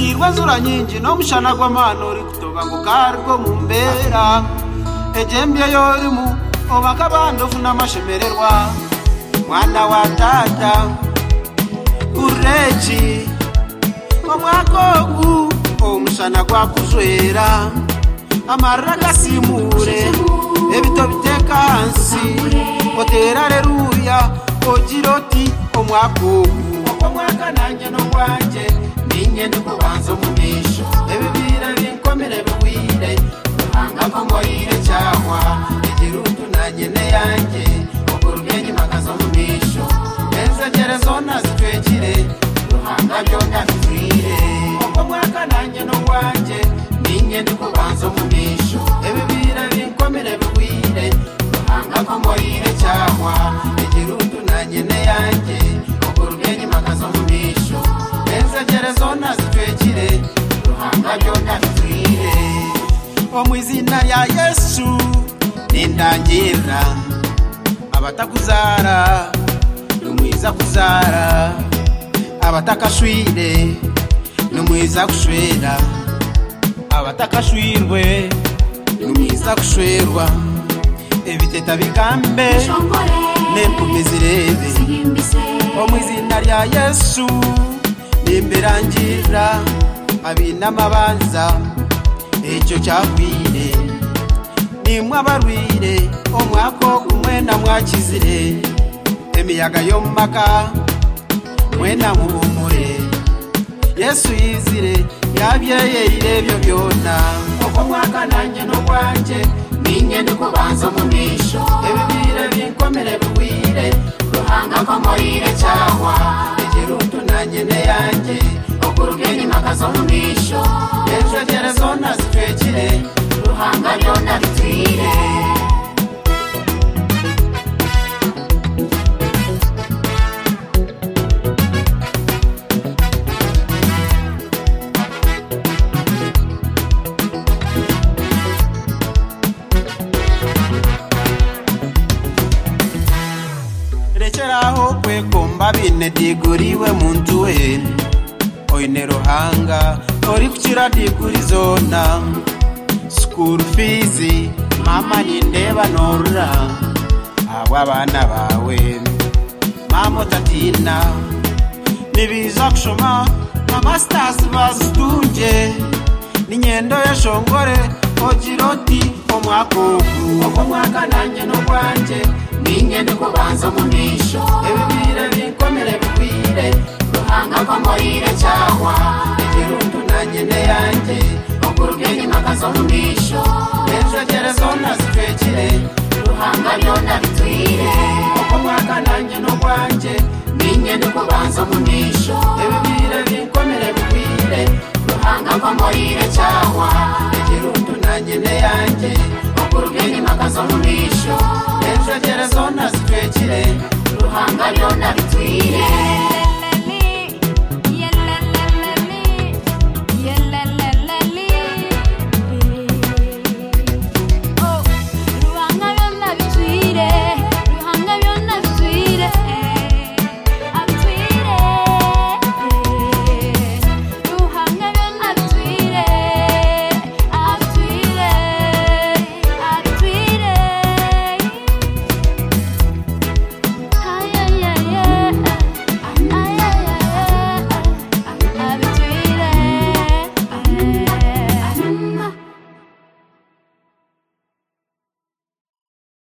ndirwa zura nyingi no mushana gw'amano uri kutoba ngo kargo mumbera ejembye yorimu obaka bandofu n'amashemererwa mwana wa tata urechi omwakogu omushana gwakuzwera amarra gasimure ebito biteka hansi otera aleluya ogiroti omwakogu omwaka nanjye no gwanje ninye ndikubanza omumisho ebibira binkomere biwire ruhanga komoyire cyahwa egirutu nanjye neyanjye okurugenge magaza omumisho enzegere zona zitwekire ruhanga byona bitwire omwaka nanjye no gwanje ninye ndikubanza omumisho ebibira binkomere biwire ruhanga komoyire cyahwa egirutu nanjye neyanjye okurugenge magaza omumisho enzegere zona zitwekire ruhanga byona bitwire omwizina lya Yesu nindangira abatakuzara numwiza kuzara abatakashwire numwiza kushwera abatakashwirwe numwiza kushwerwa ebiteta bigambe n'empumi zirebe omwizina lya Yesu nimberangira abinamabanza ekyo kyakwire nimwe abarwire omwako umwena mwakizire emiyaga y'omumaka mwena muhumure Yesu yizire yabyeyeyire ebyo byona omwaka nanjye no gwanje ninye ndikubanza omumisho ebibire binkomere biwire ruhanga komoyire cyahwa egirutu nanjye neyanjye okurugenge magaza omumisho enzegere zona zitwekire ruhanga byona bitwire rekeraho kwekomba binediguriwe muntu we oine ruhanga ori kuchira diguri zona school fees mama nindeba norra aba bana bawe mama tatina nibiza kushoma na masters baztunje ninyendo yashongore ogiroti omwakogu omwaka nanjye no gwanje ninye ndikubanza omumisho ebibire binkomere bikwire ruhanga komoyire cyahwa egirutu nanjye neyanjye okurugenge magaza omumisho enzegere zona zitwekire ruhanga byona bitwire omwaka nanjye no gwanje ninye ndikubanza omumisho ebibire binkomere bikwire ruhanga komoyire cyahwa egirutu nanjye neyanjye okurugenge magaza omumisho enzegere zona zitwekire ruhanga byona bitwire